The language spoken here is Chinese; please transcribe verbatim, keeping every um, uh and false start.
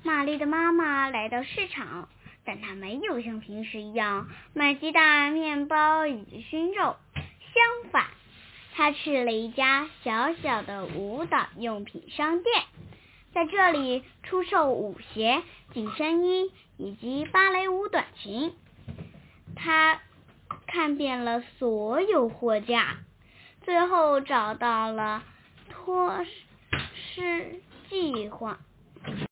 玛丽的妈妈来到市场，但她没有像平时一样买鸡蛋、面包以及熏肉，相反，她去了一家小小的舞蹈用品商店，在这里出售舞鞋、紧身衣以及芭蕾舞短裙。她看遍了所有货架，最后找到了托施计划。